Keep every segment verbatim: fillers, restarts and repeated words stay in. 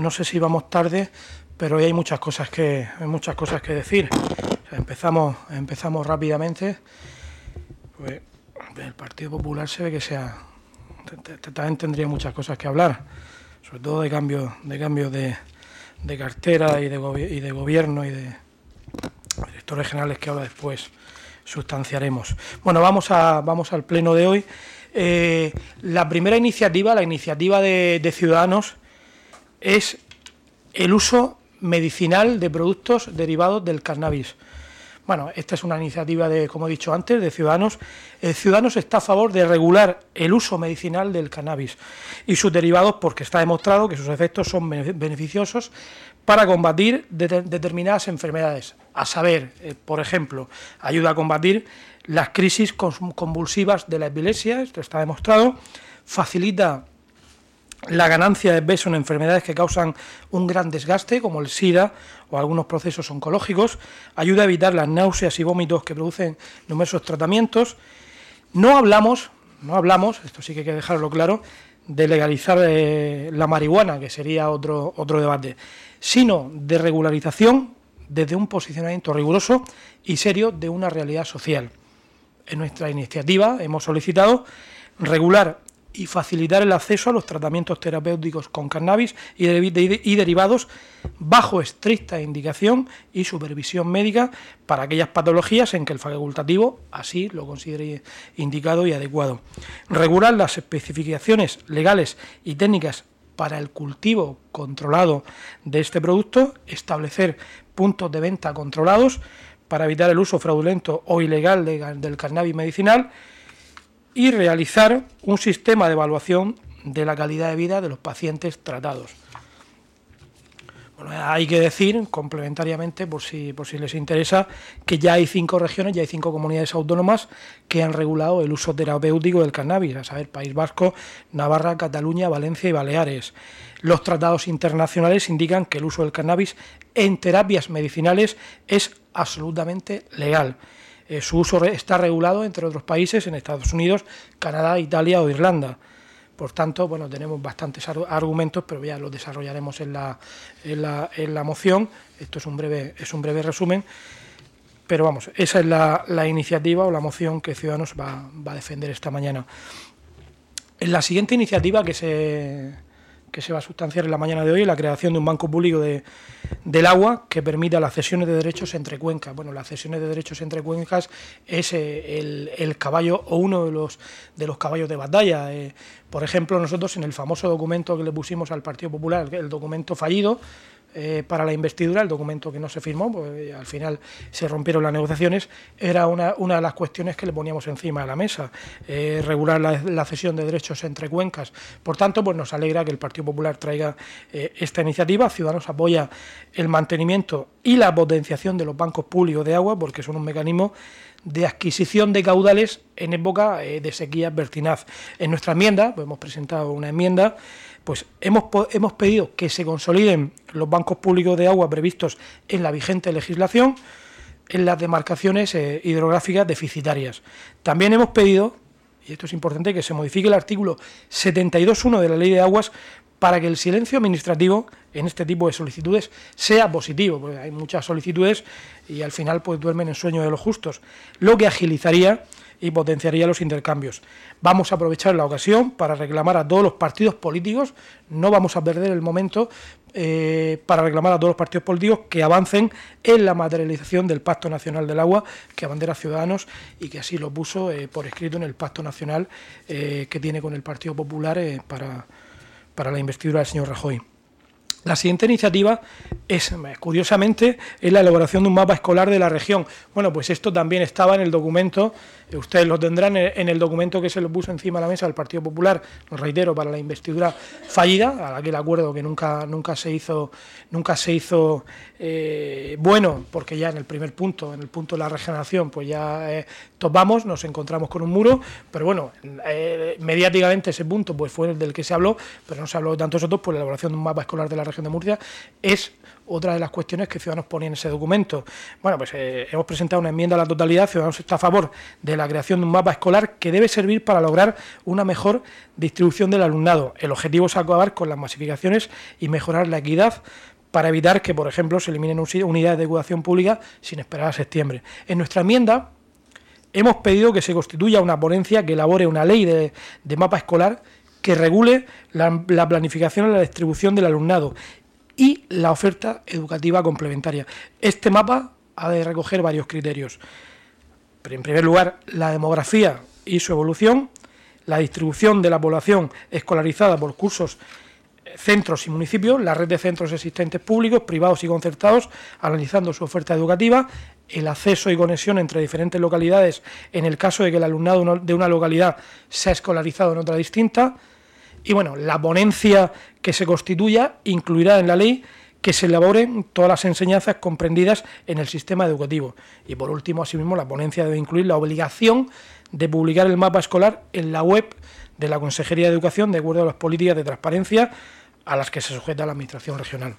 no sé si vamos tarde, pero hoy hay muchas cosas que, hay muchas cosas que decir. O sea, empezamos, empezamos rápidamente. Pues el Partido Popular se ve que sea, también tendría muchas cosas que hablar, sobre todo de cambio, de cambio de, de cartera y de, gobi y de gobierno y de directores generales que ahora después sustanciaremos. Bueno, vamos a vamos al pleno de hoy. Eh, la primera iniciativa, la iniciativa de, de Ciudadanos, es el uso medicinal de productos derivados del cannabis. Bueno, esta es una iniciativa de, como he dicho antes, de Ciudadanos. Eh, Ciudadanos está a favor de regular el uso medicinal del cannabis y sus derivados porque está demostrado que sus efectos son beneficiosos para combatir de determinadas enfermedades. A saber, eh, por ejemplo, ayuda a combatir las crisis convulsivas de la epilepsia, esto está demostrado, facilita la ganancia de peso en enfermedades que causan un gran desgaste, como el SIDA o algunos procesos oncológicos, ayuda a evitar las náuseas y vómitos que producen numerosos tratamientos. No hablamos, no hablamos, esto sí que hay que dejarlo claro, de legalizar eh, la marihuana, que sería otro, otro debate, sino de regularización desde un posicionamiento riguroso y serio de una realidad social. En nuestra iniciativa hemos solicitado regular y facilitar el acceso a los tratamientos terapéuticos con cannabis y, de, de, y derivados bajo estricta indicación y supervisión médica para aquellas patologías en que el facultativo así lo considere indicado y adecuado. Regular las especificaciones legales y técnicas para el cultivo controlado de este producto, establecer puntos de venta controlados para evitar el uso fraudulento o ilegal de, del cannabis medicinal, y realizar un sistema de evaluación de la calidad de vida de los pacientes tratados. Bueno, hay que decir, complementariamente, por si, por si les interesa, que ya hay cinco regiones, ya hay cinco comunidades autónomas que han regulado el uso terapéutico del cannabis, a saber, País Vasco, Navarra, Cataluña, Valencia y Baleares. Los tratados internacionales indican que el uso del cannabis en terapias medicinales es absolutamente legal. Eh, su uso está regulado, entre otros países, en Estados Unidos, Canadá, Italia o Irlanda. Por tanto, bueno, tenemos bastantes argumentos, pero ya los desarrollaremos en la, en la, en la moción. Esto es un breve, es un breve resumen, pero vamos, esa es la, la iniciativa o la moción que Ciudadanos va, va a defender esta mañana. En la siguiente iniciativa que se... que se va a sustanciar en la mañana de hoy, la creación de un banco público de, del agua que permita las cesiones de derechos entre cuencas. Bueno, las cesiones de derechos entre cuencas es eh, el, el caballo o uno de los, de los caballos de batalla. Eh, por ejemplo, nosotros en el famoso documento que le pusimos al Partido Popular, el documento fallido, Eh, para la investidura, el documento que no se firmó, pues al final se rompieron las negociaciones, era una, una de las cuestiones que le poníamos encima de la mesa, eh, regular la, la cesión de derechos entre cuencas. Por tanto, pues nos alegra que el Partido Popular traiga eh, esta iniciativa. Ciudadanos apoya el mantenimiento y la potenciación de los bancos públicos de agua, porque son un mecanismo de adquisición de caudales en época eh, de sequía pertinaz. En nuestra enmienda, pues hemos presentado una enmienda, pues hemos, hemos pedido que se consoliden los bancos públicos de agua previstos en la vigente legislación en las demarcaciones eh, hidrográficas deficitarias. También hemos pedido, y esto es importante, que se modifique el artículo setenta y dos punto uno de la Ley de Aguas para que el silencio administrativo en este tipo de solicitudes sea positivo, porque hay muchas solicitudes y al final pues duermen en sueño de los justos, lo que agilizaría y potenciaría los intercambios. Vamos a aprovechar la ocasión para reclamar a todos los partidos políticos, no vamos a perder el momento eh, para reclamar a todos los partidos políticos que avancen en la materialización del Pacto Nacional del Agua que abandera Ciudadanos y que así lo puso eh, por escrito en el Pacto Nacional eh, que tiene con el Partido Popular eh, para, para la investidura del señor Rajoy. La siguiente iniciativa es, curiosamente, es la elaboración de un mapa escolar de la región. Bueno, pues esto también estaba en el documento, ustedes lo tendrán en el documento que se lo puso encima de la mesa del Partido Popular, lo reitero, para la investidura fallida, a aquel acuerdo que nunca, nunca se hizo, nunca se hizo eh, bueno, porque ya en el primer punto, en el punto de la regeneración, pues ya eh, topamos, nos encontramos con un muro, pero bueno, eh, mediáticamente ese punto pues fue el del que se habló, pero no se habló de tantos otros, por la elaboración de un mapa escolar de la región, Región de Murcia, es otra de las cuestiones que Ciudadanos pone en ese documento. Bueno, pues eh, hemos presentado una enmienda a la totalidad. Ciudadanos está a favor de la creación de un mapa escolar que debe servir para lograr una mejor distribución del alumnado. El objetivo es acabar con las masificaciones y mejorar la equidad para evitar que, por ejemplo, se eliminen unidades de educación pública sin esperar a septiembre. En nuestra enmienda hemos pedido que se constituya una ponencia que elabore una ley de, de mapa escolar que regule la, la planificación y la distribución del alumnado y la oferta educativa complementaria. Este mapa ha de recoger varios criterios. Pero en primer lugar, la demografía y su evolución, la distribución de la población escolarizada por cursos, centros y municipios, la red de centros existentes públicos, privados y concertados, analizando su oferta educativa, el acceso y conexión entre diferentes localidades en el caso de que el alumnado de una localidad sea escolarizado en otra distinta. Y bueno, la ponencia que se constituya incluirá en la ley que se elaboren todas las enseñanzas comprendidas en el sistema educativo. Y por último, asimismo, la ponencia debe incluir la obligación de publicar el mapa escolar en la web de la Consejería de Educación de acuerdo a las políticas de transparencia a las que se sujeta la Administración regional.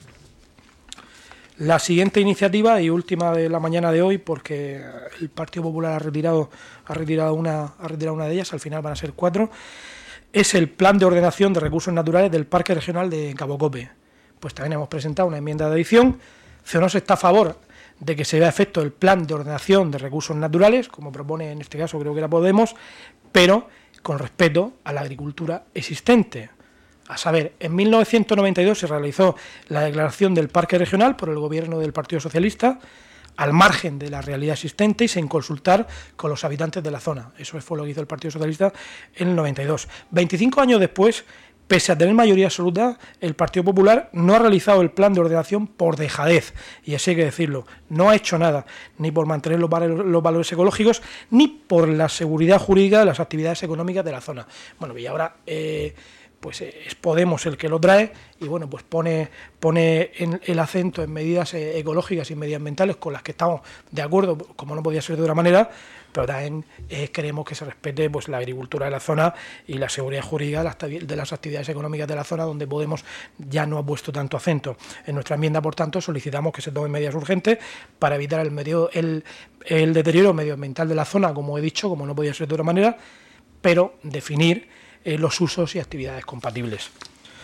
La siguiente iniciativa y última de la mañana de hoy, porque el Partido Popular ha retirado, ha retirado, una, ha retirado una de ellas, al final van a ser cuatro, es el Plan de Ordenación de Recursos Naturales del Parque Regional de Cabo Cope. Pues también hemos presentado una enmienda de adición. Ciudadanos está a favor de que se vea a efecto el Plan de Ordenación de Recursos Naturales, como propone en este caso creo que era Podemos, pero con respeto a la agricultura existente. A saber, en mil novecientos noventa y dos se realizó la declaración del Parque Regional por el gobierno del Partido Socialista, al margen de la realidad existente y sin consultar con los habitantes de la zona. Eso fue lo que hizo el Partido Socialista en el noventa y dos. veinticinco años después, pese a tener mayoría absoluta, el Partido Popular no ha realizado el plan de ordenación por dejadez, y así hay que decirlo, no ha hecho nada, ni por mantener los valores, los valores ecológicos, ni por la seguridad jurídica de las actividades económicas de la zona. Bueno, y ahora eh, pues es Podemos el que lo trae y bueno, pues pone, pone en el acento en medidas eh, ecológicas y medioambientales con las que estamos de acuerdo, como no podía ser de otra manera, pero también eh, queremos que se respete pues la agricultura de la zona y la seguridad jurídica de las, de las actividades económicas de la zona, donde Podemos ya no ha puesto tanto acento. En nuestra enmienda, por tanto, solicitamos que se tomen medidas urgentes para evitar el, medio, el, el deterioro medioambiental de la zona, como he dicho, como no podía ser de otra manera, pero definir eh, los usos y actividades compatibles.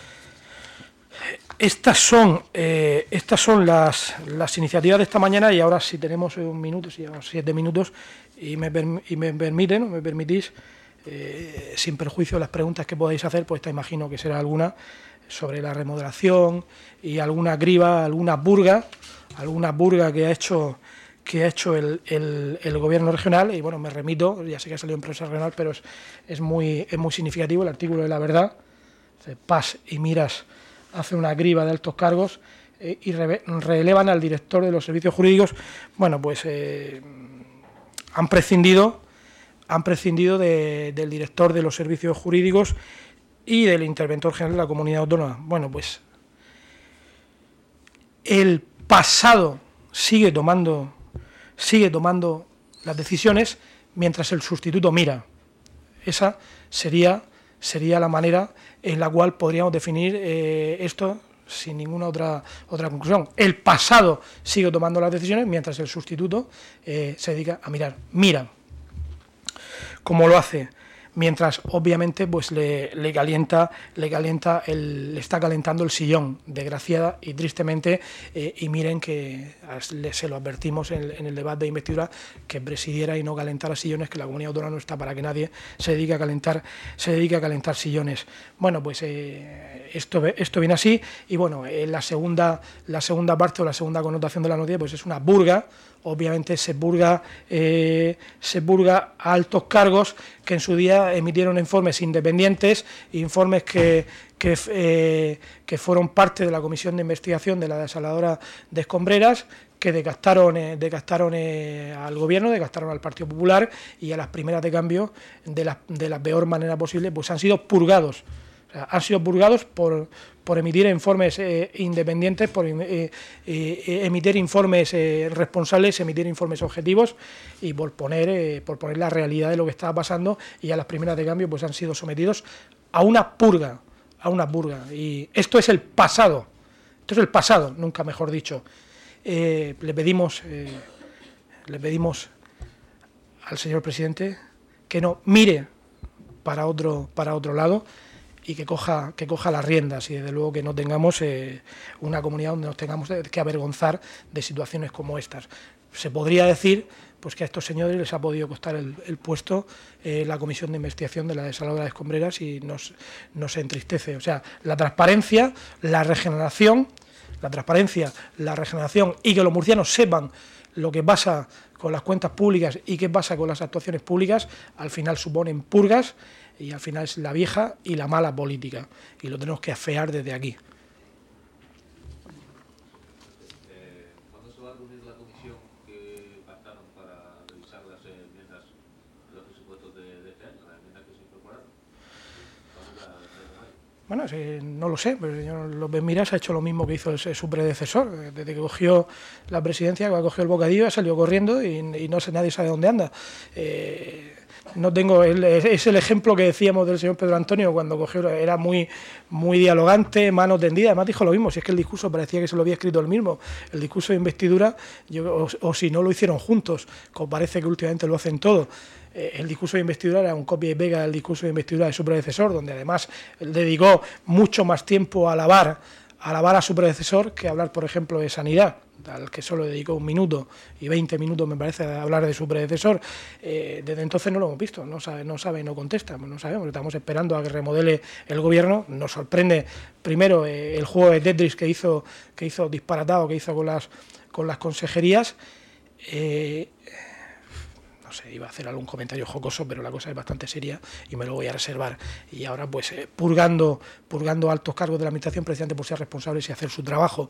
Estas son, eh, estas son las, las iniciativas de esta mañana, y ahora si tenemos un minuto, si llevamos siete minutos, y me, y me permiten, o me permitís, eh, sin perjuicio de las preguntas que podáis hacer, pues te imagino que será alguna sobre la remodelación y alguna criba, alguna burga, alguna burga que ha hecho que ha hecho el, el, el gobierno regional, y bueno, me remito, ya sé que ha salido en prensa regional, pero es, es, muy, es muy significativo el artículo de La Verdad. Paz y Miras hace una criba de altos cargos eh, y re, relevan al director de los servicios jurídicos. Bueno, pues eh, han prescindido, han prescindido de, del director de los servicios jurídicos y del interventor general de la comunidad autónoma. Bueno, pues el pasado sigue tomando, sigue tomando las decisiones mientras el sustituto mira. Esa sería, sería la manera en la cual podríamos definir eh, esto sin ninguna otra, otra conclusión. El pasado sigue tomando las decisiones mientras el sustituto eh, se dedica a mirar. Mira cómo lo hace, mientras obviamente pues le, le calienta, le calienta el, le está calentando el sillón, desgraciada y tristemente, eh, y miren que le, se lo advertimos en el, en el debate de investidura, que presidiera y no calentara sillones, que la comunidad autónoma no está para que nadie se dedique a calentar, se dedique a calentar sillones. Bueno, pues eh, esto, esto viene así, y bueno, eh, la segunda, la segunda parte o la segunda connotación de la noticia pues es una burga. Obviamente se purga, eh, se purga a altos cargos que en su día emitieron informes independientes, informes que, que, eh, que fueron parte de la comisión de investigación de la desaladora de Escombreras, que decastaron, eh, decastaron eh, al gobierno, decastaron al Partido Popular, y a las primeras de cambio, de la, de la peor manera posible, pues han sido purgados. O sea, han sido purgados por, por emitir informes eh, independientes, por eh, eh, emitir informes eh, responsables, emitir informes objetivos, y por poner, eh, por poner la realidad de lo que estaba pasando, y a las primeras de cambio pues han sido sometidos a una purga, a una purga. Y esto es el pasado, Esto es el pasado, nunca mejor dicho. Eh, le pedimos, eh, le pedimos al señor presidente que no mire para otro, para otro lado y que coja, que coja las riendas y desde luego que no tengamos eh, una comunidad donde nos tengamos que avergonzar de situaciones como estas. Se podría decir pues que a estos señores les ha podido costar el, el puesto eh, la comisión de investigación de la desaladora de Escombreras y nos, nos entristece. O sea, la transparencia, la regeneración, la transparencia, la regeneración y que los murcianos sepan lo que pasa con las cuentas públicas y qué pasa con las actuaciones públicas, al final suponen purgas y al final es la vieja y la mala política y lo tenemos que afear desde aquí. Eh, ¿Cuándo se va a reunir la comisión que pactaron para revisar las enmiendas de los presupuestos de, de este año, las enmiendas que se incorporaron? ¿Cuándo la de Bueno, sí, no lo sé, pero el señor López Miras ha hecho lo mismo que hizo el, su predecesor. Desde que cogió la presidencia, que cogió el bocadillo, ha salido corriendo y, y no sé, nadie sabe dónde anda. Eh, no tengo el, es el ejemplo que decíamos del señor Pedro Antonio cuando cogió, era muy, muy dialogante, mano tendida, además dijo lo mismo, si es que el discurso parecía que se lo había escrito él mismo, el discurso de investidura, yo, o, o si no lo hicieron juntos, como parece que últimamente lo hacen todo. El discurso de investidura era un copia y pega del discurso de investidura de su predecesor, donde además él dedicó mucho más tiempo a alabar, a alabar a su predecesor que a hablar, por ejemplo, de sanidad, al que solo dedicó un minuto y veinte minutos, me parece, a hablar de su predecesor. Eh, desde entonces no lo hemos visto, no sabe, no sabe, no contesta, no sabemos, estamos esperando a que remodele el gobierno. Nos sorprende primero eh, el juego de Tetris que hizo, que hizo disparatado, que hizo con las, con las consejerías. Eh, No sé, iba a hacer algún comentario jocoso, pero la cosa es bastante seria y me lo voy a reservar. Y ahora, pues, eh, purgando, purgando altos cargos de la administración, precisamente por ser responsables y hacer su trabajo.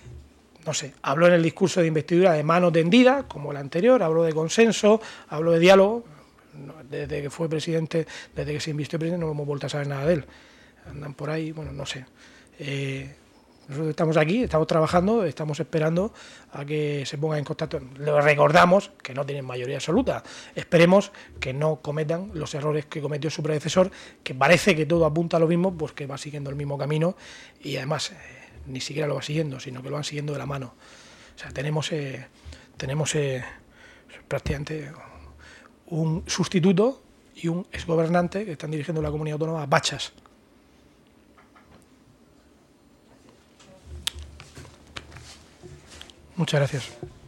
No sé, habló en el discurso de investidura de mano tendida, como el anterior, habló de consenso, habló de diálogo. Desde que fue presidente, desde que se invistió presidente, no hemos vuelto a saber nada de él. Andan por ahí, bueno, no sé. Eh, Nosotros estamos aquí, estamos trabajando, estamos esperando a que se pongan en contacto. Les recordamos que no tienen mayoría absoluta. Esperemos que no cometan los errores que cometió su predecesor, que parece que todo apunta a lo mismo, pues que va siguiendo el mismo camino y además eh, ni siquiera lo va siguiendo, sino que lo van siguiendo de la mano. O sea, tenemos, eh, tenemos eh, prácticamente un sustituto y un exgobernante que están dirigiendo la comunidad autónoma a bachas. Muchas gracias.